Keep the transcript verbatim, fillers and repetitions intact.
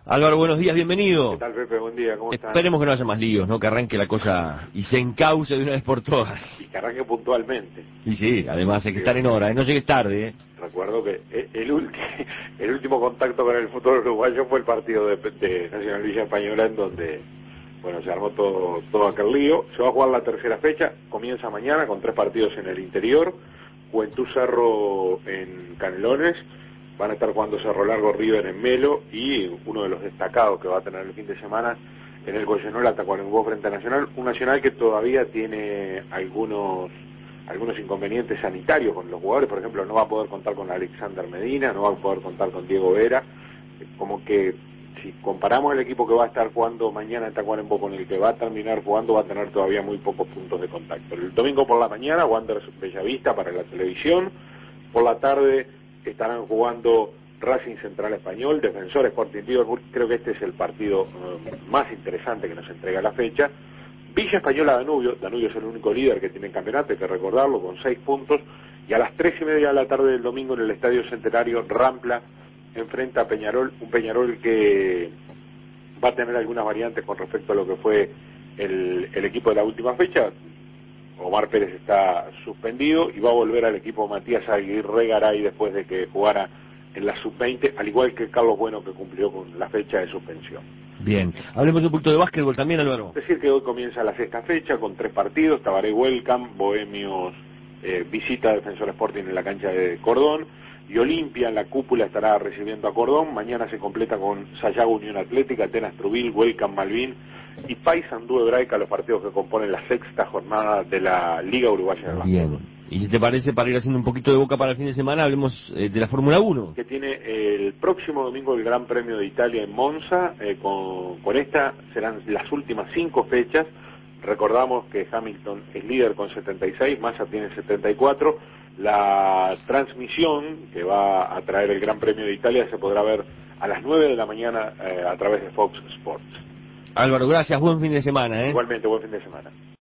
Álvaro, buenos días, ¿Qué bienvenido. tal, Pepe? Buen día, ¿cómo estás? Esperemos que no haya más líos, ¿no? Que arranque la cosa y se encauce de una vez por todas. Y que arranque puntualmente. Y sí, además hay que estar en hora, ¿eh? No llegues tarde, ¿eh? Recuerdo que el, ulti- el último contacto con el fútbol uruguayo fue el partido de, de Nacional Villa Española, en donde, bueno, se armó todo, todo aquel lío. Se va a jugar la tercera fecha, comienza mañana con tres partidos en el interior, Juventud Cerro en Canelones, van a estar jugando Cerro Largo River en Melo, y uno de los destacados que va a tener el fin de semana en el Goyenola Tacuarembó frente a Nacional, un Nacional que todavía tiene algunos algunos inconvenientes sanitarios con los jugadores. Por ejemplo, no va a poder contar con Alexander Medina, no va a poder contar con Diego Vera, como que si comparamos el equipo que va a estar jugando mañana en Tacuarembó con el que va a terminar jugando, va a tener todavía muy pocos puntos de contacto. El domingo por la mañana, Wanderers Bellavista para la televisión, por la tarde estarán jugando Racing Central Español, Defensor Sporting Liverpool. Creo que este es el partido eh, más interesante que nos entrega la fecha. Villa Española Danubio, Danubio es el único líder que tiene el campeonato, hay que recordarlo, con seis puntos, y a las tres y media de la tarde del domingo en el Estadio Centenario, Rampla enfrenta a Peñarol, un Peñarol que va a tener algunas variantes con respecto a lo que fue el, el equipo de la última fecha. Omar Pérez está suspendido y va a volver al equipo Matías Aguirre Garay después de que jugara en la sub veinte, al igual que Carlos Bueno, que cumplió con la fecha de suspensión. Bien, hablemos un poquito de básquetbol también, Álvaro. Es decir que hoy comienza la sexta fecha con tres partidos: Tabaré Welcome, Bohemios eh, visita a Defensor Sporting en la cancha de Cordón, y Olimpia en la cúpula estará recibiendo a Cordón. Mañana se completa con Sayago Unión Atlética, Atenas Trubil, Welcome Malvin y Paysandú Hebraica, los partidos que componen la sexta jornada de la Liga Uruguaya de Básquetbol. Bien. Y si te parece, para ir haciendo un poquito de boca para el fin de semana, hablemos eh, de la Fórmula uno. Que tiene el próximo domingo el Gran Premio de Italia en Monza. Eh, con, con esta serán las últimas cinco fechas. Recordamos que Hamilton es líder con setenta y seis, Massa tiene setenta y cuatro. La transmisión que va a traer el Gran Premio de Italia se podrá ver a las nueve de la mañana eh, a través de Fox Sports. Álvaro, gracias, buen fin de semana, ¿eh? Igualmente, buen fin de semana.